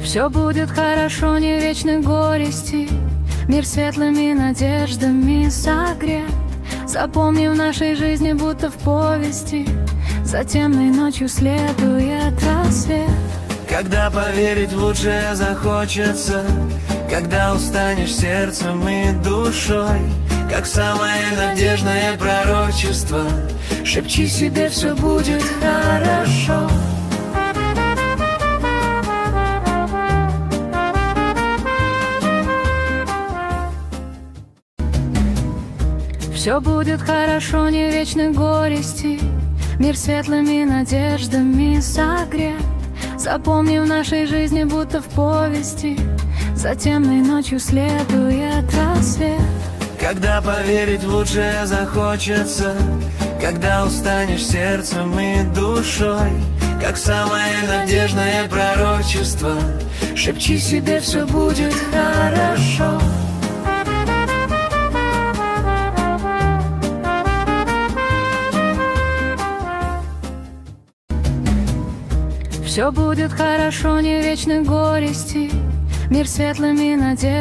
Все будет хорошо, не вечной горести. Мир светлыми надеждами согрет. Запомни, в нашей жизни будто в повести, за темной ночью следует рассвет. Когда поверить в лучшее захочется, когда устанешь сердцем и душой, как самое надежное пророчество, шепчи себе: все будет хорошо. Все будет хорошо, не вечной горести. Мир светлыми надеждами согрет. Запомни, в нашей жизни будто в повести, за темной ночью следует рассвет. Когда поверить в лучшее захочется, когда устанешь сердцем и душой, как самое надежное пророчество, шепчи себе: все будет хорошо. Все будет хорошо, не вечной горести. Мир светлыми надеждами